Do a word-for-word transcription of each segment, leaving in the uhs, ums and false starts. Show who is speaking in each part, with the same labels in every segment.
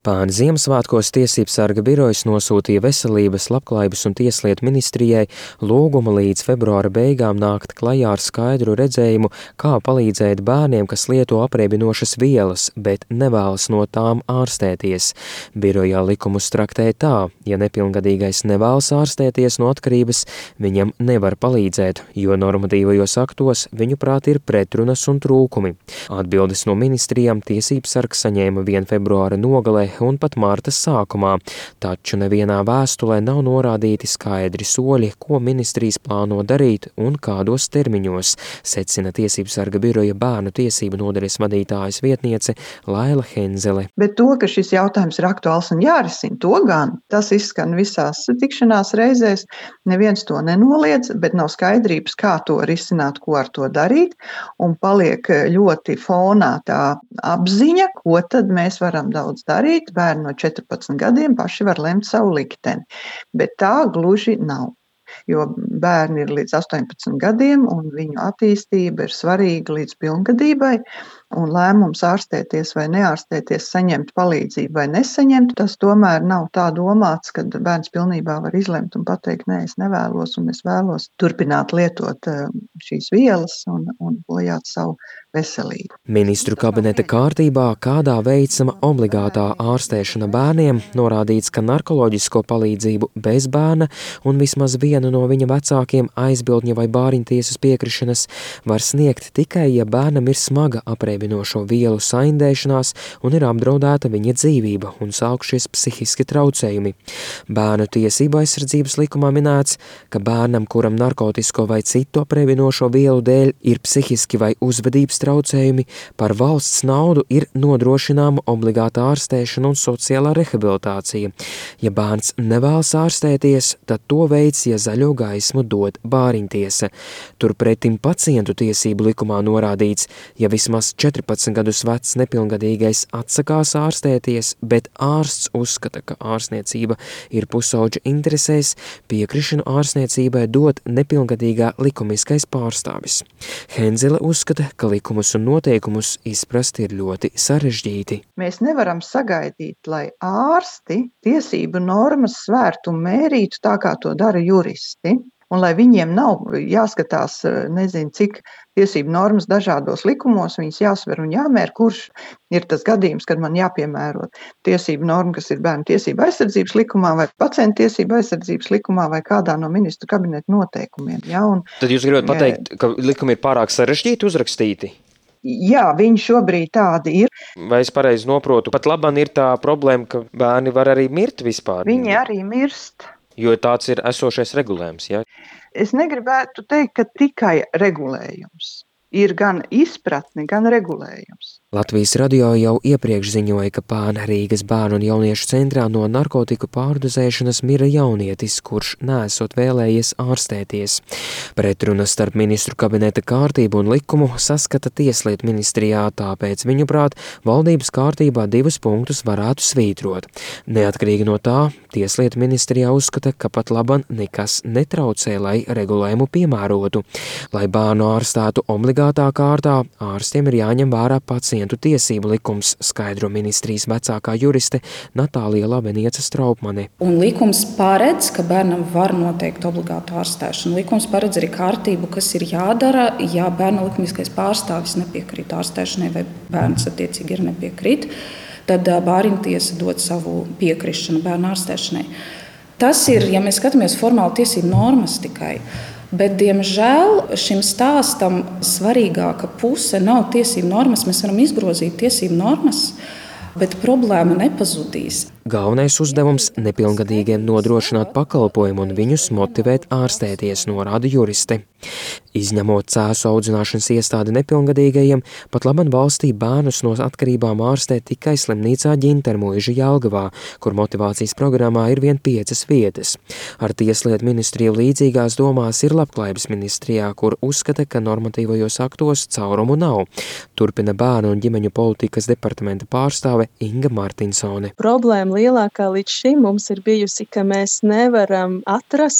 Speaker 1: Pāna Ziemassvētkos Tiesībsarga birojas nosūtīja Veselības, Labklājības un Tieslietu ministrijai lūgumu līdz februāra beigām nākt klajā ar skaidru redzējumu, kā palīdzēt bērniem, kas lieto apreibinošas vielas, bet nevēlas no tām ārstēties. Birojā likumus traktē tā, ja nepilngadīgais nevēlas ārstēties no atkarības, viņam nevar palīdzēt, jo normatīvajos aktos viņuprāt ir pretrunas un trūkumi. Atbildes no ministrijām Tiesībsargs saņēma vien februāra nogalē un pat marta sākumā, taču nevienā vēstulē nav norādīti skaidri soļi, ko ministrijas plāno darīt un kādos termiņos, secina Tiesībsarga biroja bērnu tiesību nodaļas vadītājas vietniece Laila Henzele.
Speaker 2: Bet to, ka šis jautājums ir aktuāls un jārisina, to gan, tas izskan visās tikšanās reizēs, neviens to nenoliedz, bet nav skaidrības, kā to risināt, ko ar to darīt, un paliek ļoti fonā tā apziņa, ko tad mēs varam daudz darīt. Bērni no četrpadsmit gadiem paši var lemt savu likteni, bet tā gluži nav, jo bērni ir līdz astoņpadsmit gadiem un viņu attīstība ir svarīga līdz pilngadībai, un lēmums ārstēties vai neārstēties, saņemt palīdzību vai nesaņemt, tas tomēr nav tā domāts, kad bērns pilnībā var izlemt un pateikt, nē, es nevēlos un es vēlos turpināt lietot šīs vielas un, un bojāt savu veselību.
Speaker 1: Ministru kabineta kārtībā, kādā veicama obligātā ārstēšana bērniem, norādīts, ka narkoloģisko palīdzību bez bērna un vismaz vienu no viņa vecākiem aizbildņa vai bāriņtiesas piekrišanas var sniegt tikai, ja bērnam ir smaga apreibinošo vielu saindēšanās un ir apdraudēta viņa dzīvība un sākušies psihiski traucējumi. Bērnu tiesību aizsardzības likumā minēts, ka bērnam, kuram narkotisko vai citu apreibinošo vielu dēļ ir psihiski vai uzvedības traucējumi, par valsts naudu ir nodrošināma obligāta ārstēšana un sociālā rehabilitācija. Ja bērns nevēlas ārstēties, tad to veids, ja zaļo gaismu dod bāriņtiesa. Turpretim pacientu tiesību likumā norādīts, ja vismaz četrpadsmit gadus vecs nepilngadīgais atsakās ārstēties, bet ārsts uzskata, ka ārstniecība ir pusauģa interesēs, piekrišanu ārstniecībai dod nepilngadīgā likumiskais pārstāvis. Henzele uzskata, ka likumus un noteikumus izprast ir ļoti sarežģīti.
Speaker 2: Mēs nevaram sagaidīt, lai ārsti tiesību normas svērtu un mērītu tā, kā to dara juristi, un lai viņiem nav jāskatās, nezinu, cik tiesību normas dažādos likumos, viņas jāsver un jāmēr, kurš ir tas gadījums, kad man jāpiemēro tiesību norma, kas ir bērnu tiesību aizsardzības likumā vai pacientu tiesību aizsardzības likumā vai kādā no ministru kabineta noteikumiem. Ja? Un,
Speaker 1: Tad jūs gribat pateikt, ka likumi ir pārāk sarežģīti uzrakstīti?
Speaker 2: Jā, viņi šobrīd tādi ir.
Speaker 1: Vai es pareizi noprotu? Pat labam ir tā problēma, ka bērni var arī mirt vispār.
Speaker 2: Viņi arī mirst.
Speaker 1: Jo tāds ir esošais regulējums, ja?
Speaker 2: Es negribētu teikt, ka tikai regulējums. Ir gan izpratne, gan regulējums.
Speaker 1: Latvijas radio jau iepriekš ziņoja, ka Pāna Rīgas bērnu un jauniešu centrā no narkotiku pārdozēšanas mira jaunietis, kurš neesot vēlējies ārstēties. Pretrunas starp ministru kabineta kārtību un likumu saskata Tieslietu ministrijā, tāpēc viņuprāt valdības kārtībā divus punktus varētu svītrot. Neatkarīgi no tā, Tieslietu ministrijā uzskata, ka pat laban nekas netraucē, lai regulējumu piemērotu. Lai bērnu ārstētu obligātā kārtā, ārstiem ir jāņem vērā pacientu tiesību likums, skaidro ministrijas vecākā juriste Natālija Labenieca Straupmane.
Speaker 3: Un likums paredz, ka bērnam var noteikt obligātu ārstēšanu. Likums paredz arī kārtību, kas ir jādara, ja bērna likumiskais pārstāvis nepiekrīt ārstēšanai vai bērns attiecīgi ir nepiekrīt, tad bāriņtiesa dod savu piekrišanu bērna ārstēšanai. Tas ir, ja mēs skatāmies formāli tiesību normas tikai, bet, diemžēl, šim stāstam svarīgāka puse nav tiesību normas. Mēs varam izgrozīt tiesību normas, bet problēma nepazudīs.
Speaker 1: Galvenais uzdevums nepilngadīgiem nodrošināt pakalpojumu un viņus motivēt ārstēties, norāda juriste. Izņemot cēsu audzināšanas iestādi nepilngadīgajiem, pat laban valstī bērnus no atkarībām ārstē tikai slimnīcā Ģintermuiža Jelgavā, kur motivācijas programmā ir vien piecas vietas. Ar Tieslietu ministriju līdzīgās domās ir Labklājības ministrijā, kur uzskata, ka normatīvajos aktos caurumu nav. Turpina bērnu un ģimeņu politikas departamenta pārstāve Inga Martinsone.
Speaker 4: Problēma lielākā līdz šim mums ir bijusi, ka mēs nevaram atrast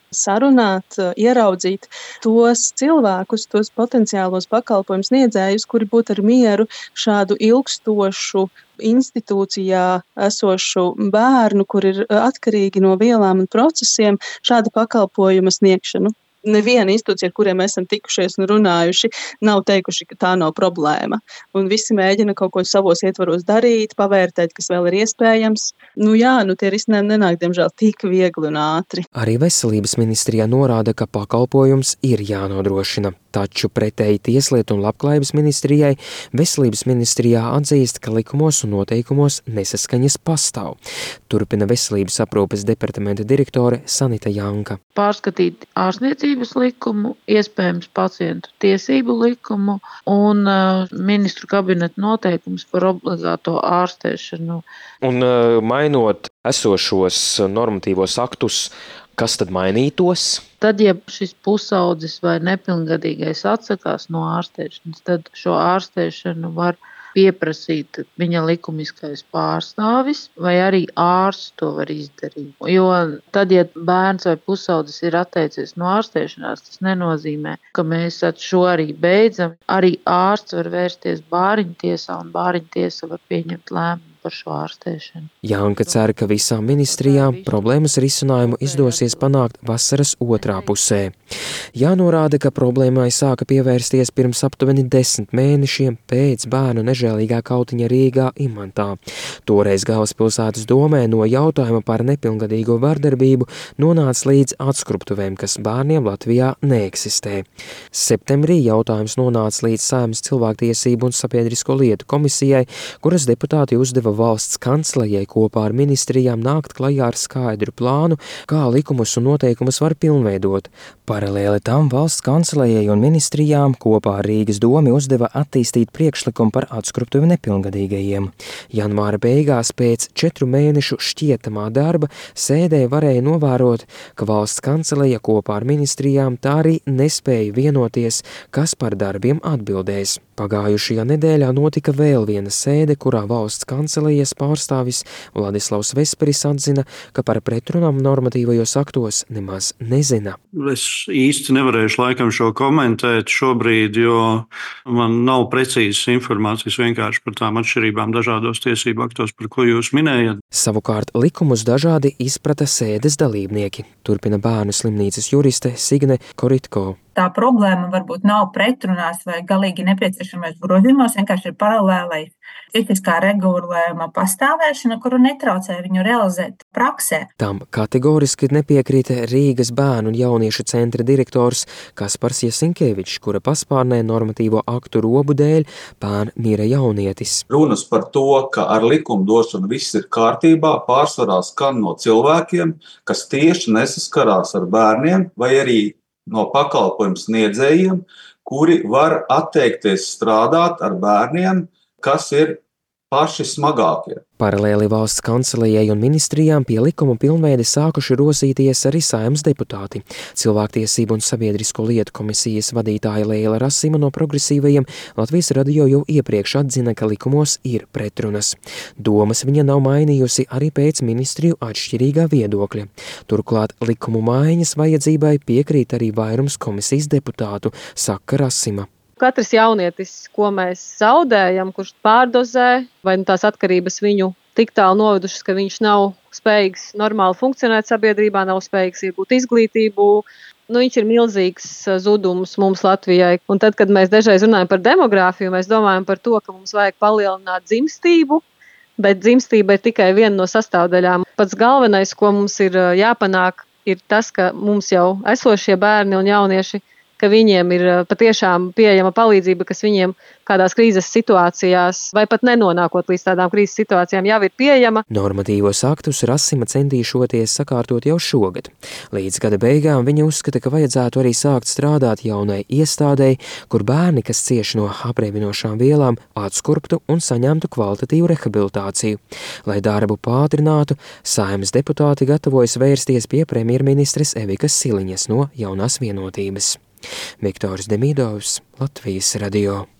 Speaker 4: sarunāt, ieraudzīt tos cilvēkus, tos potenciālos pakalpojumu sniedzējus, kuri būtu ar mieru šādu ilgstošu institūcijā esošu bērnu, kur ir atkarīgi no vielām un procesiem, šādu pakalpojumu sniegšanu. Neviena institūcija, ar kuriem mēs esam tikušies un runājuši, nav teikuši, ka tā nav problēma. Un visi mēģina kaut ko savos ietvaros darīt, pavērtēt, kas vēl ir iespējams. Nu jā, nu tie risinājumi nenāk, diemžēl, tik viegli un ātri.
Speaker 1: Arī Veselības ministrijā norāda, ka pakalpojums ir jānodrošina. Taču pretēji Tieslietu un Labklājības ministrijai, Veselības ministrijā atzīst, ka likumos un noteikumos nesaskaņas pastāv. Turpina Veselības aprūpes departamenta direktore Sanita Janka.
Speaker 5: Pārskatīt ārstniecības likumu, iespējams pacientu tiesību likumu un uh, ministru kabineta noteikums par obligāto ārstēšanu.
Speaker 1: Un uh, mainot esošos normatīvos aktus, kas tad mainītos?
Speaker 5: Tad, ja šis pusaudzis vai nepilngadīgais atsakās no ārstēšanas, tad šo ārstēšanu var pieprasīt viņa likumiskais pārstāvis, vai arī ārsts to var izdarīt. Jo tad, ja bērns vai pusaudzis ir atteicies no ārstēšanās, tas nenozīmē, ka mēs šo arī beidzam. Arī ārsts var vērsties bāriņtiesā, un bāriņtiesa var pieņemt lēmumu par šo ārstēšanu.
Speaker 1: Janka cer, ka visām ministrijām problēmas risinājumu izdosies panākt vasaras otrā pusē. Jānorāda, ka problēmai sāka pievērsties pirms aptuveni desmit mēnešiem pēc bērnu nežēlīgā kautiņa Rīgā Imantā. Toreiz galvaspilsētas domē no jautājuma par nepilngadīgo vardarbību nonāca līdz atskruptuvēm, kas bērniem Latvijā neeksistē. Septembrī jautājums nonāca līdz Saeimas cilvēktiesību un sabiedrisko lietu komisijai, kuras deputāti uzdeva valsts kanclejai kopā ar ministrijām nākt klajā ar skaidru plānu, kā likumus un noteikumus var pilnveidot. Paralēli tam valsts kanclejai un ministrijām kopā ar Rīgas domi uzdeva attīstīt priekšlikumu par atskruptuvi nepilngadīgajiem. Janvāra beigās pēc četru mēnešu šķietamā darba sēdē varēja novērot, ka valsts kancleja kopā ar ministrijām tā arī nespēja vienoties, kas par darbiem atbildēs. Pagājušajā nedēļā notika vēl viena sēde, kurā valsts kancelejas pārstāvis Vladislavs Vesperis atzina, ka par pretrunām normatīvajos aktos nemaz nezina.
Speaker 6: Es īsti nevarēšu laikam šo komentēt šobrīd, jo man nav precīzas informācijas vienkārši par tām atšķirībām dažādos tiesību aktos, par ko jūs minējat.
Speaker 1: Savukārt likumus dažādi izprata sēdes dalībnieki, turpina Bērnu slimnīcas juriste Signe Koritko.
Speaker 7: Tā problēma varbūt nav pretrunās vai galīgi nepieciešamais grozījumos, vienkārši ir paralēlais tiesiskā regulējuma pastāvēšana, kuru netraucē viņu realizēt praksē.
Speaker 1: Tam kategoriski nepiekrīt Rīgas bērnu un jauniešu centra direktors Kaspars Jasinkevičs, kura paspārnē normatīvo aktu robu dēļ pērn mira jaunietis.
Speaker 8: Runas par to, ka ar likumdošanu viss ir kārtībā, pārsvarā skan no cilvēkiem, kas tieši nesaskarās ar bērniem vai arī no pakalpojumu sniedzējiem, kuri var atteikties strādāt ar bērniem, kas ir paši smagākie.
Speaker 1: Paralēli valsts kanclejai un ministrijām pie likuma pilnveide sākuši rosīties arī Saeimas deputāti. Cilvēktiesību un sabiedrisko lietu komisijas vadītāja Leila Rasima no progresīvajiem Latvijas radio jau iepriekš atzina, ka likumos ir pretrunas. Domas viņa nav mainījusi arī pēc ministriju atšķirīgā viedokļa. Turklāt likumu maiņas vajadzībai piekrīt arī vairums komisijas deputātu, saka Rasima.
Speaker 9: Katrs jaunietis, ko mēs zaudējam, kurš pārdozē, vai tās atkarības viņu tik tālu novedušas, ka viņš nav spējīgs normāli funkcionēt sabiedrībā, nav spējīgs iegūt izglītību, nu, viņš ir milzīgs zudums mums Latvijai. Un tad, kad mēs dažreiz runājam par demogrāfiju, mēs domājam par to, ka mums vajag palielināt dzimstību, bet dzimstība ir tikai viena no sastāvdaļām. Pats galvenais, ko mums ir jāpanāk, ir tas, ka mums jau esošie bērni un jaunieši, ka viņiem ir patiešām pieejama palīdzība, kas viņiem kādās krīzes situācijās, vai pat nenonākot līdz tādām krīzes situācijām, jau ir pieejama.
Speaker 1: Normatīvos aktus Rasima centīšoties sakārtot jau šogad. Līdz gada beigām viņa uzskata, ka vajadzētu arī sākt strādāt jaunai iestādei, kur bērni, kas cieš no apreibinošām vielām, atskurptu un saņemtu kvalitatīvu rehabilitāciju. Lai darbu pātrinātu, Saeimas deputāti gatavojas vērsties pie premjerministres Evikas Siliņas no Jaunās vienotības. Viktors Demidovs, Latvijas radio.